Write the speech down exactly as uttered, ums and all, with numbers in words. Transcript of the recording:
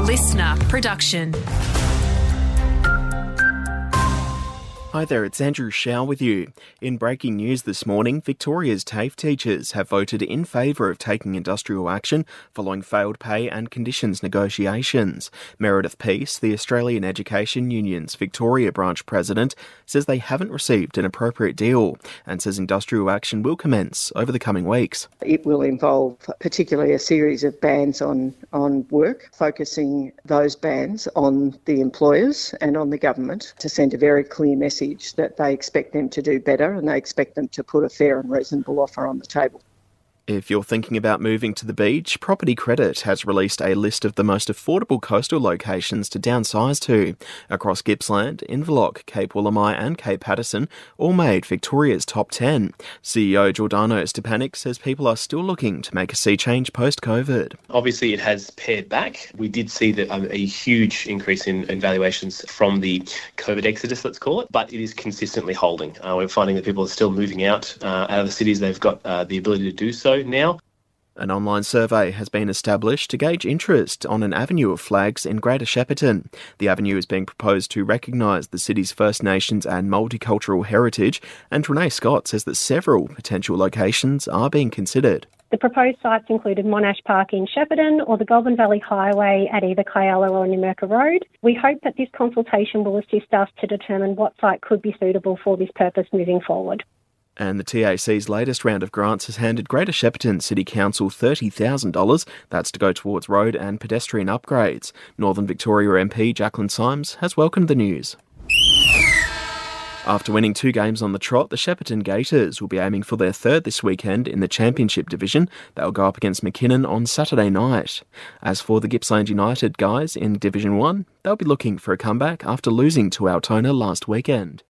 listener production. Hi there, it's Andrew Shao with you. In breaking news this morning, Victoria's TAFE teachers have voted in favour of taking industrial action following failed pay and conditions negotiations. Meredith Peace, the Australian Education Union's Victoria branch president, says they haven't received an appropriate deal and says industrial action will commence over the coming weeks. It will involve particularly a series of bans on, on work, focusing those bans on the employers and on the government to send a very clear message that they expect them to do better and they expect them to put a fair and reasonable offer on the table. If you're thinking about moving to the beach, Property Credit has released a list of the most affordable coastal locations to downsize to. Across Gippsland, Inverloch, Cape Woolamai and Cape Patterson all made Victoria's top ten. C E O Giordano Stepanek says people are still looking to make a sea change post-COVID. Obviously, it has pared back. We did see that um, a huge increase in, in valuations from the COVID exodus, let's call it, but it is consistently holding. Uh, we're finding that people are still moving out, uh, out of the cities. They've got uh, the ability to do so now. An online survey has been established to gauge interest on an avenue of flags in Greater Shepparton. The avenue is being proposed to recognise the city's First Nations and multicultural heritage, and Renee Scott says that several potential locations are being considered. The proposed sites included Monash Park in Shepparton or the Goulburn Valley Highway at either Kialla or Numurkah Road. We hope that this consultation will assist us to determine what site could be suitable for this purpose moving forward. And the T A C's latest round of grants has handed Greater Shepparton City Council thirty thousand dollars. That's to go towards road and pedestrian upgrades. Northern Victoria M P Jacqueline Symes has welcomed the news. After winning two games on the trot, the Shepparton Gators will be aiming for their third this weekend in the Championship Division. They'll go up against McKinnon on Saturday night. As for the Gippsland United guys in Division one, they'll be looking for a comeback after losing to Altona last weekend.